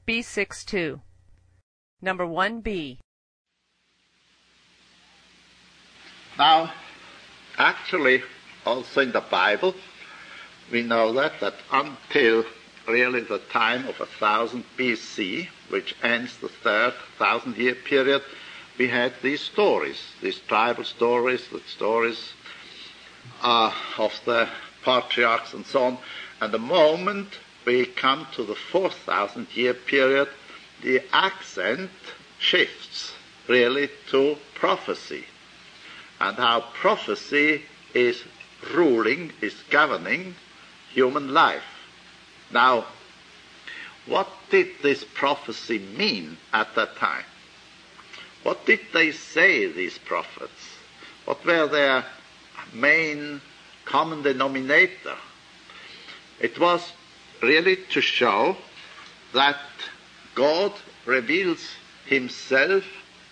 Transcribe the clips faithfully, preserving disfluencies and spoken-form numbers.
B six two. Number one B. Now, actually, also in the Bible, we know that, that until really the time of one thousand B C, which ends the third thousand-year period, we had these stories, these tribal stories, the stories uh, of the patriarchs and so on. And the moment we come to the four thousand-year period, the accent shifts really to prophecy, and how prophecy is ruling, is governing human life. Now, what did this prophecy mean at that time? What did they say, these prophets? What were their main common denominator? It was really to show that God reveals himself,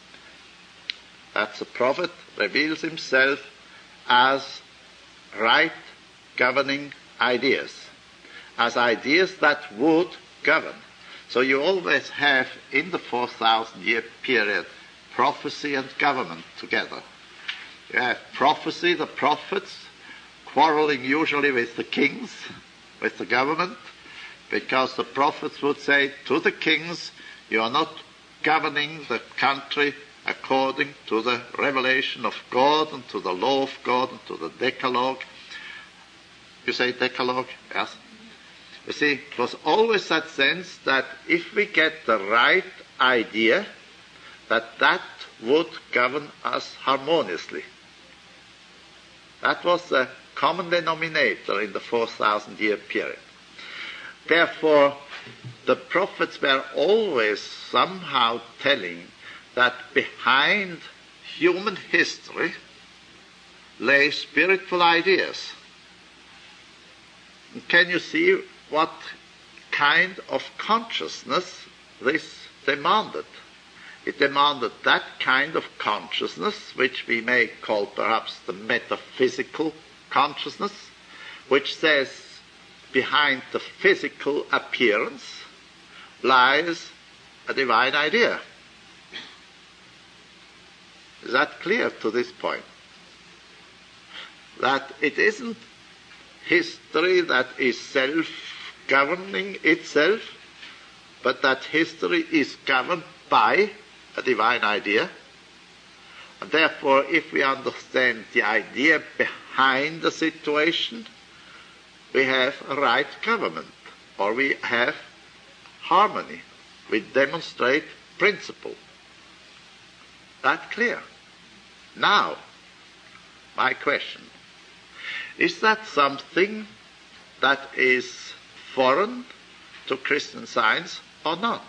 that's a prophet, reveals himself as right governing ideas, as ideas that would govern. So you always have in the four thousand year period prophecy and government together. You have prophecy, the prophets, quarreling usually with the kings, with the government, because the prophets would say to the kings, you are not governing the country according to the revelation of God and to the law of God and to the Decalogue. You say Decalogue? Yes. You see, it was always that sense that if we get the right idea, that that would govern us harmoniously. That was the common denominator in the four thousand year period. Therefore, the prophets were always somehow telling that behind human history lay spiritual ideas. And can you see what kind of consciousness this demanded? It demanded that kind of consciousness, which we may call perhaps the metaphysical consciousness, which says behind the physical appearance lies a divine idea. Is that clear to this point? That it isn't history that is self-governing itself, but that history is governed by a divine idea. And therefore, if we understand the idea behind the situation, we have a right government, or we have harmony. We demonstrate principle. That clear? Now, my question, is that something that is foreign to Christian Science or not?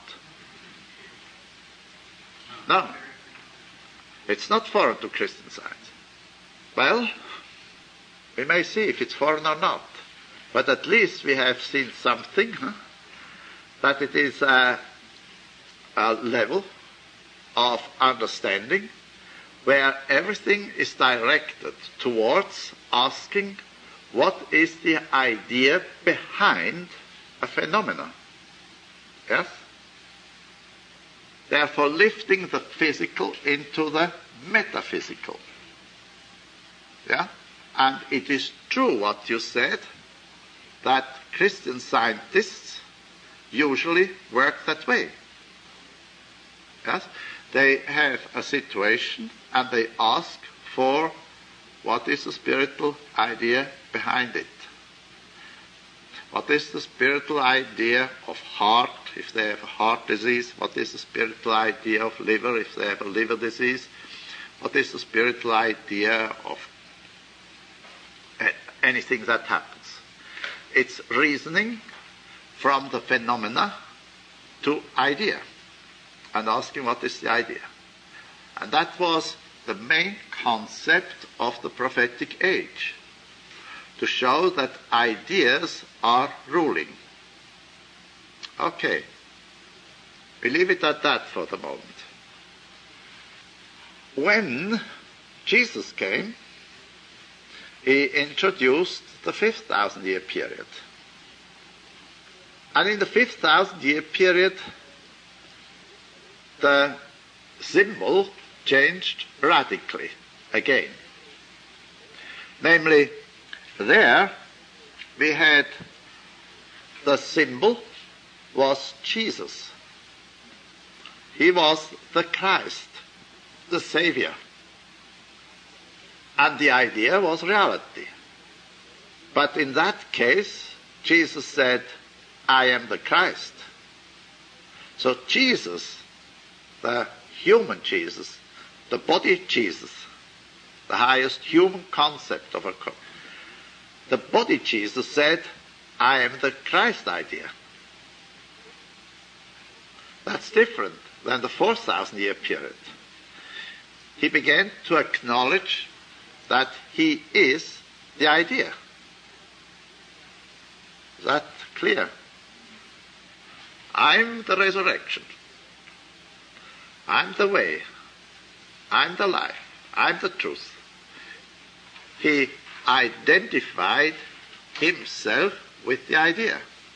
No. It's not foreign to Christian Science. Well, we may see if it's foreign or not. But at least we have seen something, huh? That it is a, a level of understanding where everything is directed towards asking what is the idea behind a phenomenon. Yes? Therefore, lifting the physical into the metaphysical. Yeah? And it is true what you said, that Christian scientists usually work that way. Yes? They have a situation and they ask for what is the spiritual idea behind it. What is the spiritual idea of heart, if they have a heart disease? What is the spiritual idea of liver, if they have a liver disease? What is the spiritual idea of anything that happens? It's reasoning from the phenomena to idea, and asking what is the idea. And that was the main concept of the prophetic age, to show that ideas are ruling. Okay, we leave it at that for the moment. When Jesus came, he introduced the fifth thousand year period. And in the fifth thousand year period, the symbol changed radically again. Namely, there we had the symbol was Jesus. He was the Christ, the Savior. And the idea was reality. But in that case, Jesus said, I am the Christ. So Jesus, the human Jesus, the body Jesus, the highest human concept of a co- the body Jesus said, I am the Christ idea. That's different than the four thousand year period. He began to acknowledge that he is the idea. Is that clear? I'm the resurrection. I'm the way. I'm the life. I'm the truth. He identified himself with the idea.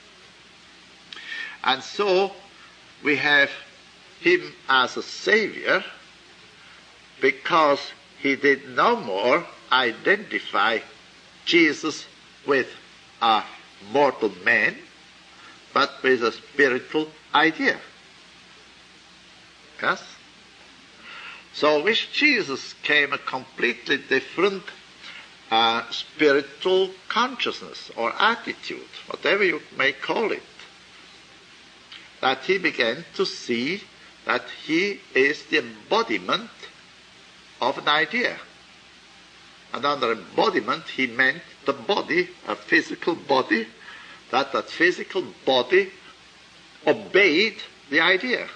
And so we have him as a savior because he did no more identify Jesus with a mortal man, but with a spiritual idea. Yes? So with Jesus came a completely different uh, spiritual consciousness or attitude, whatever you may call it. That he began to see that he is the embodiment of an idea. And under embodiment he meant the body, a physical body, that that physical body obeyed the idea.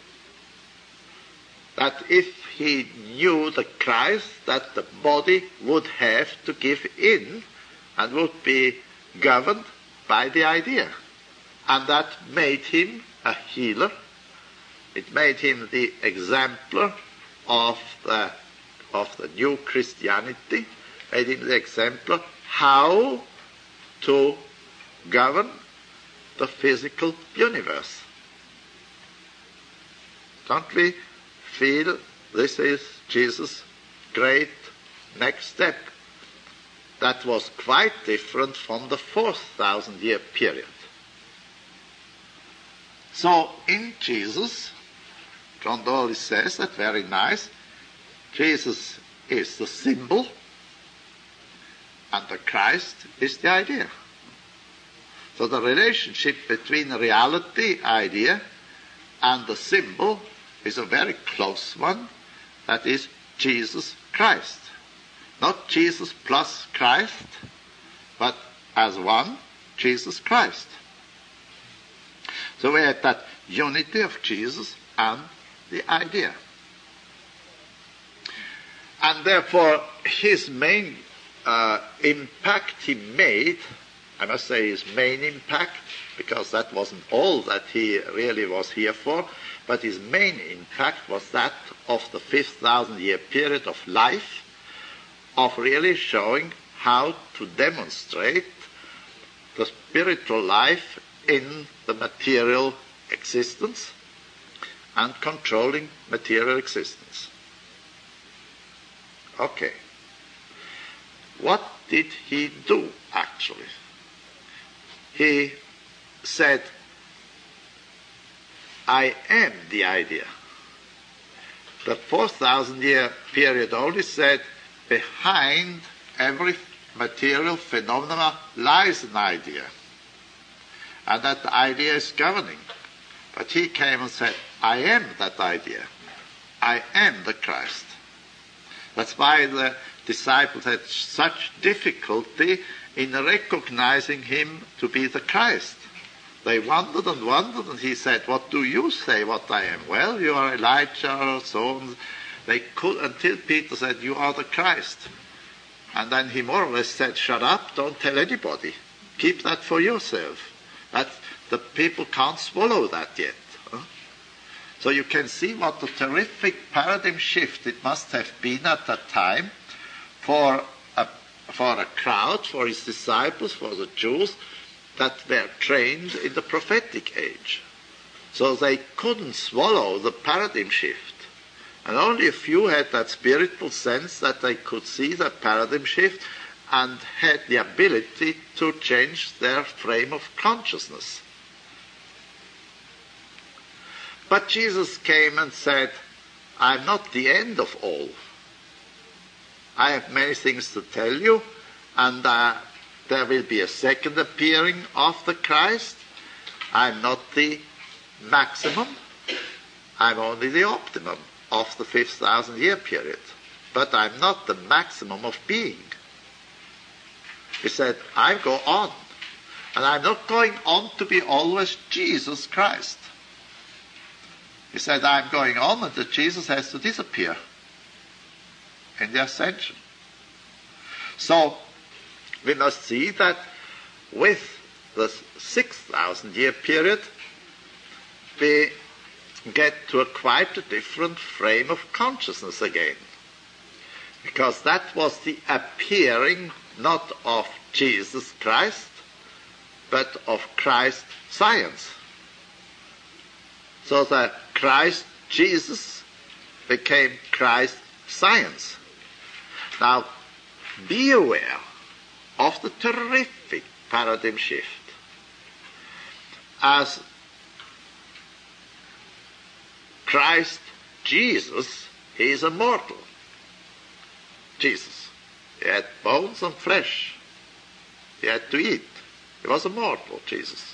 That if he knew the Christ, that the body would have to give in and would be governed by the idea. And that made him a healer. It made him the exemplar of the, of the new Christianity, made him the exemplar how to govern the physical universe. Don't we feel this is Jesus' great next step? That was quite different from the four thousand year period. So in Jesus, John Dawley says that very nice, Jesus is the symbol and the Christ is the idea. So the relationship between the reality, idea, and the symbol is a very close one. That is Jesus Christ. Not Jesus plus Christ, but as one, Jesus Christ. So we have that unity of Jesus and the idea. And therefore, his main uh, impact he made, I must say his main impact, because that wasn't all that he really was here for, but his main impact was that of the fifth thousand year period of life, of really showing how to demonstrate the spiritual life in the material existence and controlling material existence. Okay. What did he do actually? He said, I am the idea. The four thousand year period only said, behind every material phenomena lies an idea, and that the idea is governing. But he came and said, I am that idea. I am the Christ. That's why the disciples had such difficulty in recognizing him to be the Christ. They wondered and wondered, and he said, what do you say what I am? Well, you are Elijah or so on. They could, until Peter said, you are the Christ. And then he more or less said, shut up, don't tell anybody. Keep that for yourself. That the people can't swallow that yet. Huh? So you can see what a terrific paradigm shift it must have been at that time for a, for a crowd, for his disciples, for the Jews, that were trained in the prophetic age. So they couldn't swallow the paradigm shift. And only a few had that spiritual sense that they could see the paradigm shift and had the ability to change their frame of consciousness. But Jesus came and said, I'm not the end of all. I have many things to tell you, and uh, there will be a second appearing of the Christ. I'm not the maximum. I'm only the optimum of the fifth thousand year period. But I'm not the maximum of being. He said, I go on. And I'm not going on to be always Jesus Christ. He said, I'm going on, and that Jesus has to disappear in the ascension. So, we must see that with the six thousand year period, we get to a quite a different frame of consciousness again. Because that was the appearing not of Jesus Christ, but of Christ science. So that Christ Jesus became Christ science. Now, be aware of the terrific paradigm shift. As Christ Jesus, he is a mortal. Jesus. He had bones and flesh. He had to eat. He was a mortal, Jesus.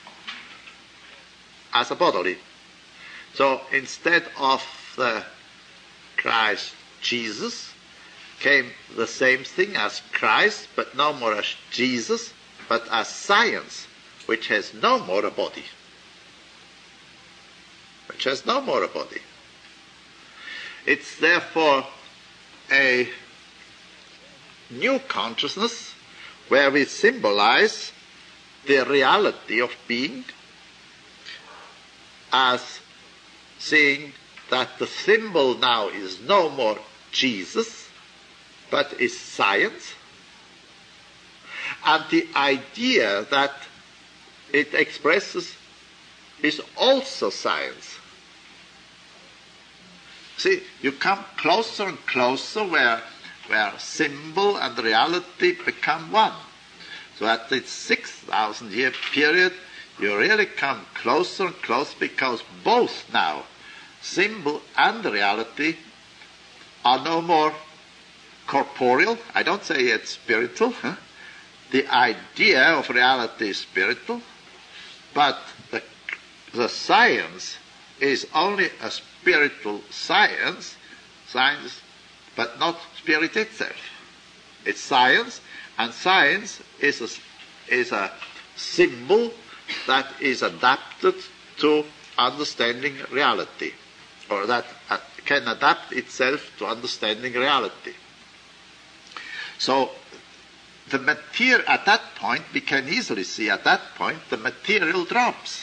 As a bodily. So instead of the Christ Jesus, came the same thing as Christ, but no more as Jesus, but as science, which has no more a body. Which has no more a body. It's therefore a new consciousness where we symbolize the reality of being as seeing that the symbol now is no more Jesus, but is science, and the idea that it expresses is also science. See, you come closer and closer where, where symbol and reality become one. So at this six thousand year period, you really come closer and closer because both now, symbol and reality, are no more corporeal. I don't say it's spiritual. Huh? The idea of reality is spiritual, but the, the science is only a spiritual science, science, but not spirit itself. It's science, and science is a, is a symbol that is adapted to understanding reality, or that uh, can adapt itself to understanding reality. So the material, at that point, we can easily see at that point, the material drops.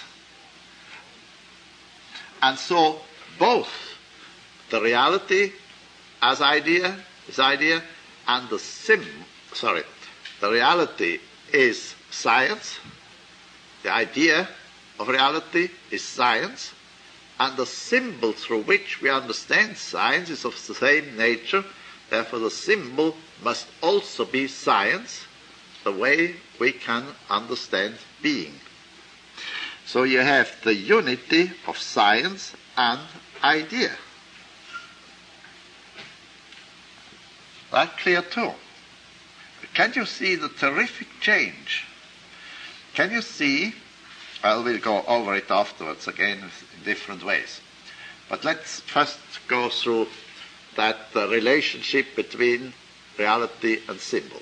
And so both the reality as idea, as idea, and the sim, sorry, the reality is science, the idea of reality is science, and the symbol through which we understand science is of the same nature. Therefore the symbol must also be science, the way we can understand being. So you have the unity of science and idea. That's clear too. Can you see the terrific change? Can you see, well, we'll go over it afterwards again in different ways. But let's first go through that uh, relationship between reality and symbol.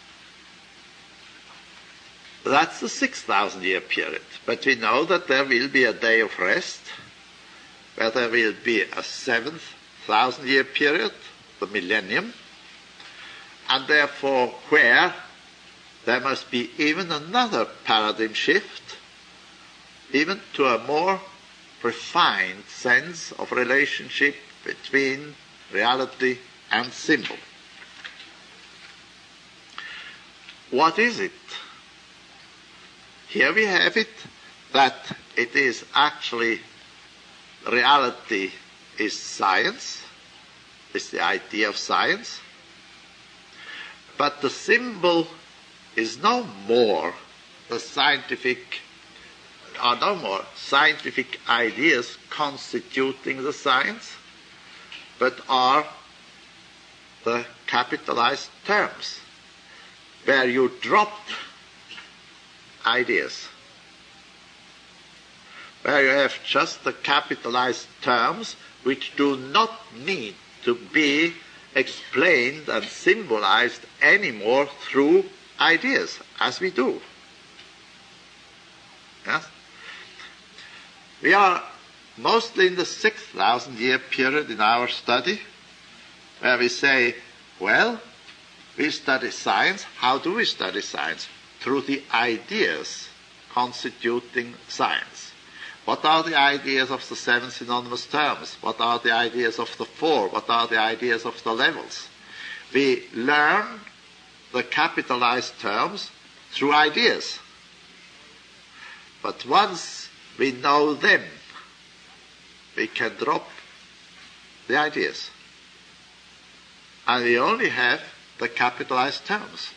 That's the six thousand year period. But we know that there will be a day of rest, where there will be a seventh thousand year period, the millennium, and therefore where there must be even another paradigm shift, even to a more refined sense of relationship between reality and symbol. What is it? Here we have it that it is actually reality is science, is the idea of science, but the symbol is no more the scientific, are no more scientific ideas constituting the science, but are the capitalized terms, where you drop ideas, where you have just the capitalized terms which do not need to be explained and symbolized anymore through ideas, as we do. Yes? We are mostly in the six thousand year period in our study, where we say, well, we study science. How do we study science? Through the ideas constituting science. What are the ideas of the seven synonymous terms? What are the ideas of the four? What are the ideas of the levels? We learn the capitalized terms through ideas. But once we know them, we can drop the ideas. And we only have the capitalized terms.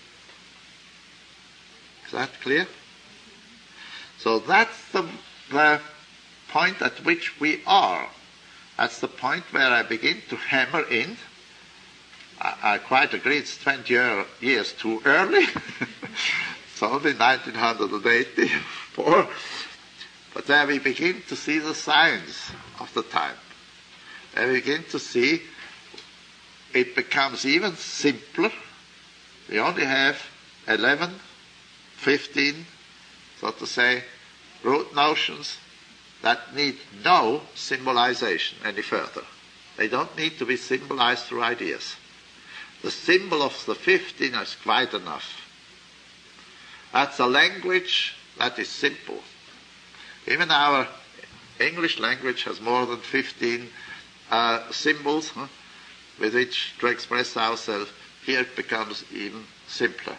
Is that clear? So that's the, the point at which we are. That's the point where I begin to hammer in. I, I quite agree it's twenty years too early. It's only nineteen eighty-four. But there we begin to see the science of the time. There we begin to see it becomes even simpler. We only have eleven, fifteen, so to say, root notions that need no symbolization any further. They don't need to be symbolized through ideas. The symbol of the fifteen is quite enough. That's a language that is simple. Even our English language has more than fifteen uh, symbols huh, with which to express ourselves. Here it becomes even simpler.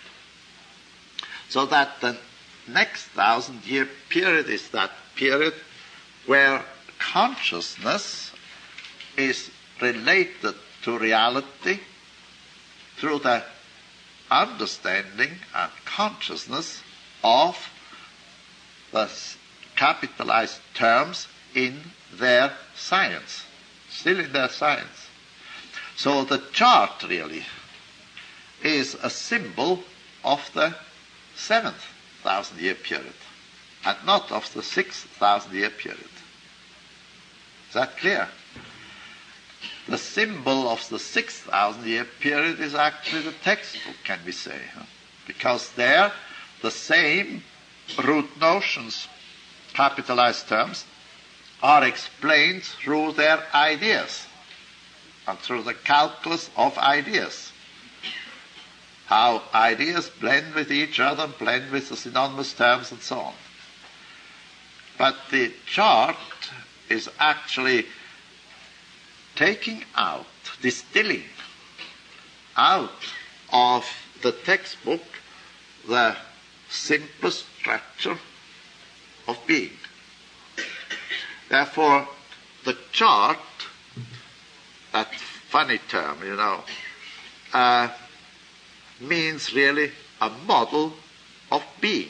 So that the next thousand year period is that period where consciousness is related to reality through the understanding and consciousness of the capitalized terms in their science, still in their science. So the chart really is a symbol of the seventh thousand year period and not of the sixth thousand year period. Is that clear? The symbol of the six thousand year period is actually the textbook, can we say, huh? Because there the same root notions, capitalized terms, are explained through their ideas and through the calculus of ideas. How ideas blend with each other, blend with the synonymous terms and so on. But the chart is actually taking out, distilling out of the textbook the simplest structure of being. Therefore, the chart, that funny term, you know, uh, means really a model of being.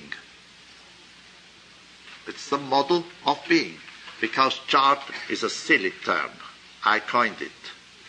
It's the model of being, because chart is a silly term. I coined it.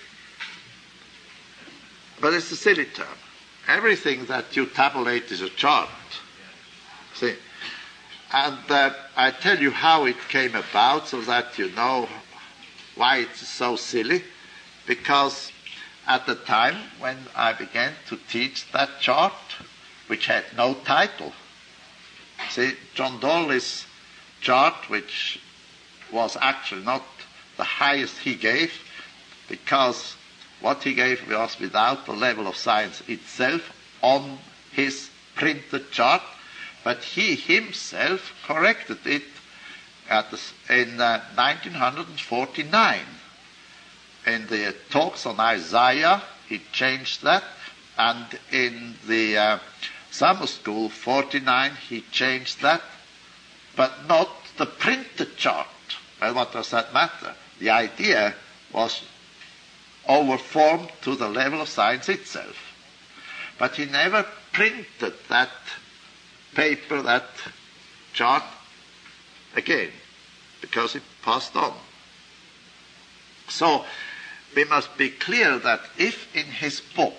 But it's a silly term. Everything that you tabulate is a chart. See? And uh, I tell you how it came about so that you know why it's so silly. Because at the time when I began to teach that chart, which had no title, see, John Dawley's chart, which was actually not the highest he gave, because what he gave was without the level of science itself on his printed chart, but he himself corrected it at the, in uh, nineteen forty-nine. In the talks on Isaiah, he changed that, and in the uh, summer school forty-nine, he changed that. but not the printed chart. Well, what does that matter? The idea was overformed to the level of science itself. But he never printed that paper, that chart, again, because it passed on. So we must be clear that if in his book,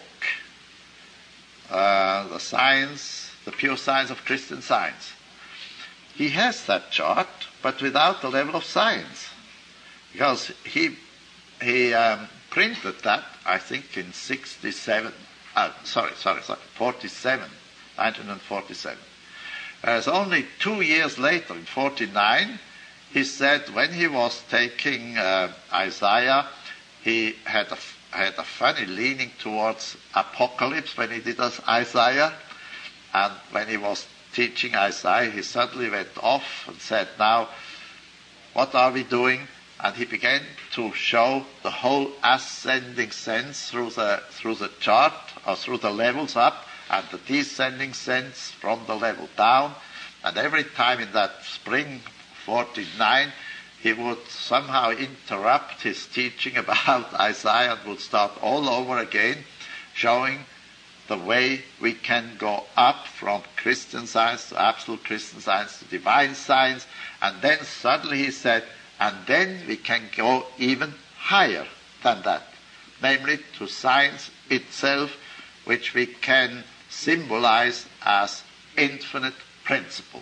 uh, the science, the pure science of Christian Science, he has that chart, but without the level of science, because he he um, printed that, I think, in sixty-seven. Uh, sorry, sorry, sorry, forty-seven, nineteen forty-seven. Whereas only two years later, in forty-nine, he said when he was taking uh, Isaiah, he had a, had a funny leaning towards Apocalypse when he did Isaiah, and when he was teaching Isaiah, he suddenly went off and said, now, what are we doing? And he began to show the whole ascending sense through the through the chart, or through the levels up, and the descending sense from the level down. And every time in that spring forty-nine, he would somehow interrupt his teaching about Isaiah and would start all over again, showing the way we can go up from Christian Science to absolute Christian Science to divine science. And then suddenly he said, and then we can go even higher than that, namely to science itself, which we can symbolize as infinite principle.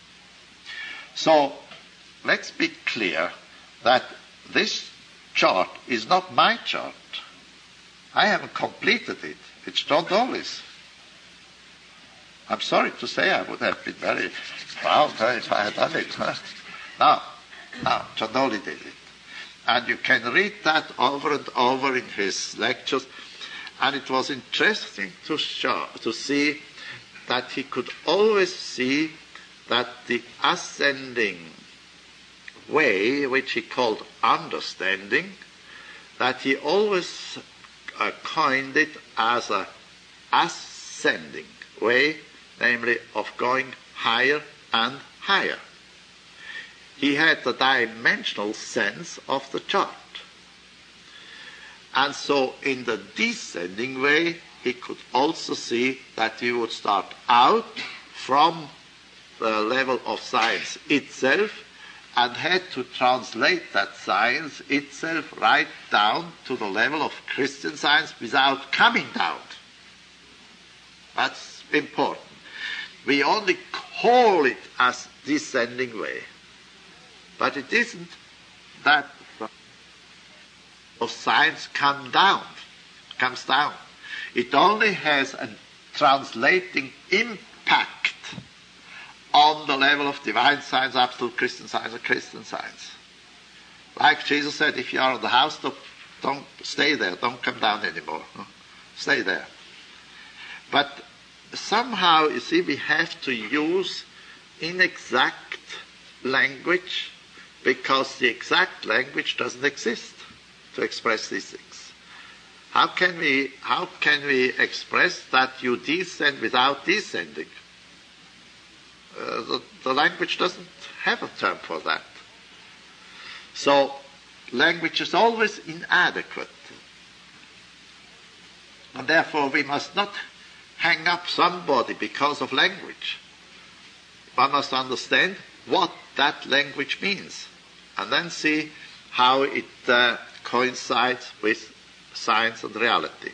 So let's be clear that this chart is not my chart. I haven't completed it. It's John Dolly's. I'm sorry to say I would have been very proud if I had done it. Huh? Now, now, John Dolly did it. And you can read that over and over in his lectures. And it was interesting to show, to see that he could always see that the ascending way, which he called understanding, that he always uh, coined it as a ascending way, namely of going higher and higher. He had the dimensional sense of the chart. And so in the descending way, he could also see that he would start out from the level of science itself and had to translate that science itself right down to the level of Christian Science without coming down. That's important. We only call it as descending way. But it isn't that of science come down, comes down. It only has a translating impact on the level of divine science, absolute Christian science, or Christian science. Like Jesus said, if you are on the housetop, don't stay there, don't come down anymore. Stay there. But somehow, you see, we have to use inexact language because the exact language doesn't exist to express these things. How can we, how can we express that you descend without descending? Uh, the, the language doesn't have a term for that. So language is always inadequate. And therefore we must not hang up somebody because of language. One must understand what that language means and then see how it uh, coincides with science and reality.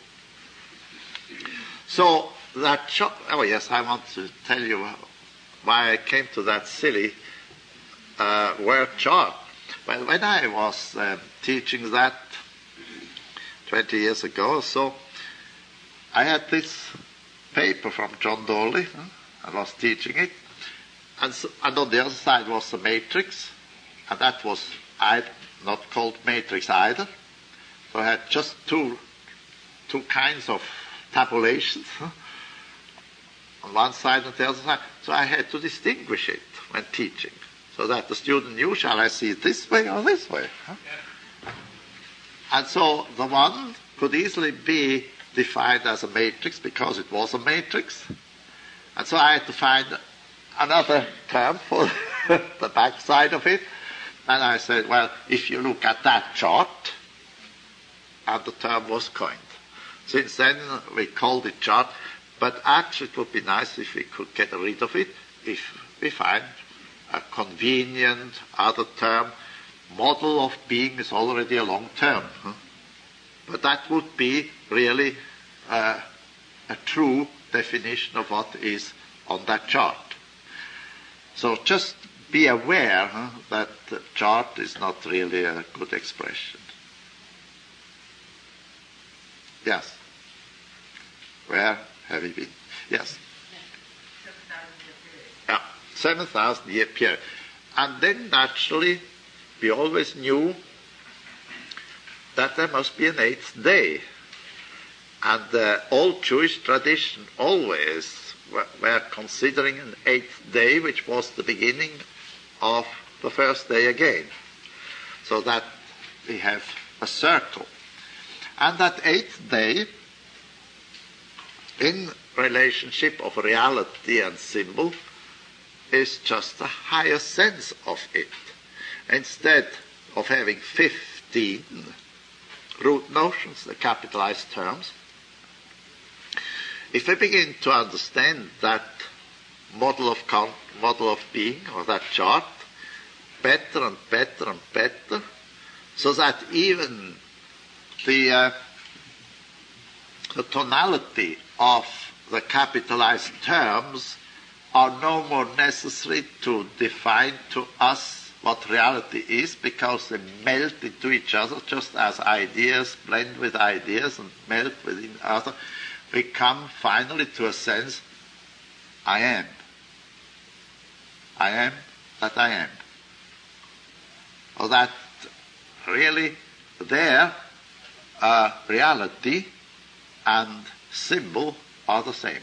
So that cho- oh yes, I want to tell you why I came to that silly uh, word chart. Well, when I was uh, teaching that twenty years ago or so, I had this paper from John Dolly. Huh? I was teaching it. And, so, and on the other side was the matrix, and that was I, not called matrix either. So I had just two, two kinds of tabulations, huh? On one side and the other side. So I had to distinguish it when teaching, so that the student knew, shall I see it this way or this way? Huh? Yeah. And so the one could easily be defined as a matrix because it was a matrix. And so I had to find another term for the back side of it. And I said, well, if you look at that chart, and the term was coined. Since then, we called it chart, but actually it would be nice if we could get rid of it, if we find a convenient other term. Model of being is already a long term. Huh? But that would be really uh, a true definition of what is on that chart. So just be aware huh, that the chart is not really a good expression. Yes. Where have we been? Yes. Yeah, seven thousand year period. And then naturally, we always knew that there must be an eighth day. And the old Jewish tradition always were, were considering an eighth day, which was the beginning of the first day again. So that we have a circle. And that eighth day, in relationship of reality and symbol, is just a higher sense of it. Instead of having fifteen root notions, the capitalized terms, if we begin to understand that model of count, model of being, or that chart, better and better and better, so that even the, uh, the tonality of the capitalized terms are no more necessary to define to us what reality is, because they melt into each other just as ideas blend with ideas and melt within other. We come finally to a sense, I am. I am that I am. Or that really there, uh, reality and symbol are the same.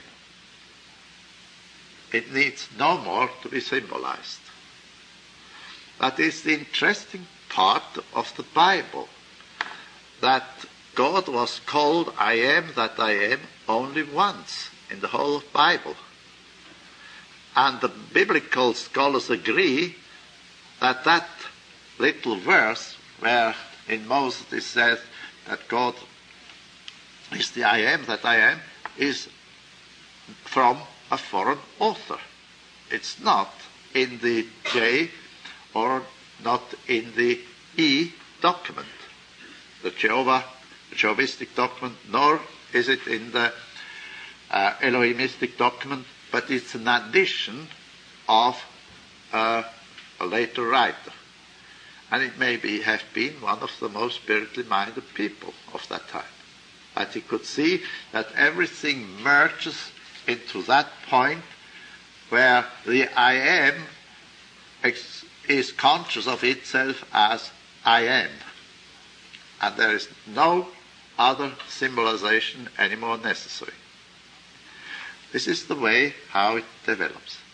It needs no more to be symbolized. That is the interesting part of the Bible, that God was called I am that I am only once in the whole Bible. And the biblical scholars agree that that little verse where in Moses it says that God is the I am that I am is from a foreign author. It's not in the J or not in the E document, the Jehovah, the Jehovistic document, nor is it in the uh, Elohimistic document, but it's an addition of uh, a later writer. And it may be, have been one of the most spiritually minded people of that time. That he could see that everything merges into that point where the I am ex- is conscious of itself as I am. And there is no other symbolization anymore necessary. This is the way how it develops.